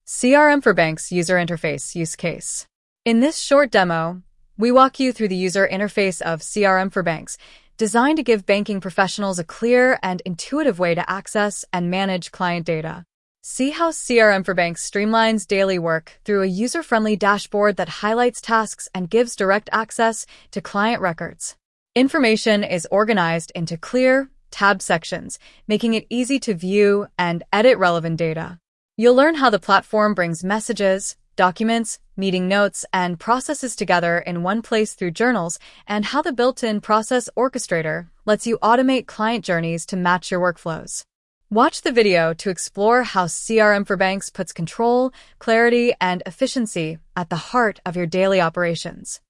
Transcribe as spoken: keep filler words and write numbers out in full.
C R M for Banks User Interface Use Case. In this short demo, we walk you through the user interface of C R M for Banks, designed to give banking professionals a clear and intuitive way to access and manage client data. See how C R M for Banks streamlines daily work through a user-friendly dashboard that highlights tasks and gives direct access to client records. Information is organized into clear, tabbed sections, making it easy to view and edit relevant data. You'll learn how the platform brings messages, documents, meeting notes, and processes together in one place through journals, and how the built-in Process Orchestrator lets you automate client journeys to match your workflows. Watch the video to explore how C R M for Banks puts control, clarity, and efficiency at the heart of your daily operations.